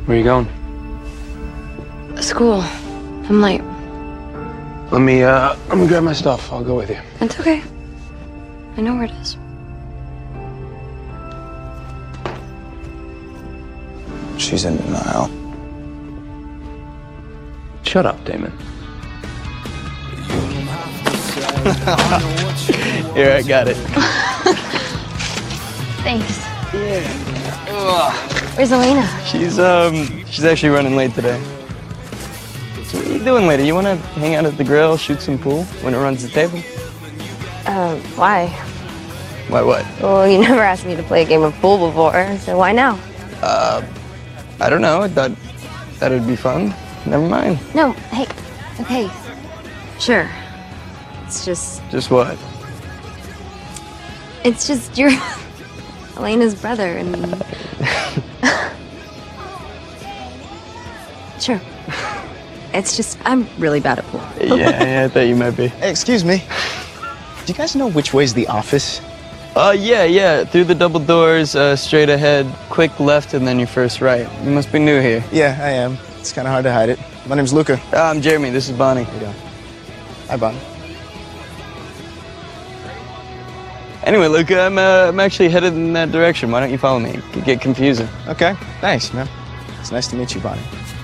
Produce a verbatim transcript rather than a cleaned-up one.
Where are you going? School. I'm late. Let me, uh, let me grab my stuff. I'll go with you. It's okay. I know where it is. She's in denial. Shut up, Damon. Here, I got it. Thanks. Yeah. Ugh. Where's Elena? She's, um, she's actually running late today. So what are you doing later? You want to hang out at the grill, shoot some pool when it runs the table? Uh, why? Why what? Well, you never asked me to play a game of pool before, so why now? Uh, I don't know. I thought that would be fun. Never mind. No, hey, okay. Sure. It's just, Just what? it's just you're Elena's brother and... Sure. It's just, I'm really bad at pool. yeah, yeah, I thought you might be. Hey, excuse me. Do you guys know which way's the office? Uh, yeah, yeah. Through the double doors, uh, straight ahead, quick left, and then your first right. You must be new here. Yeah, I am. It's kind of hard to hide it. My name's Luca. Uh, I'm Jeremy. This is Bonnie. How you doing? Hi, Bonnie. Anyway, Luca, I'm, uh, I'm actually headed in that direction. Why don't you follow me? It could get confusing. Okay, thanks, man. It's nice to meet you, Bonnie.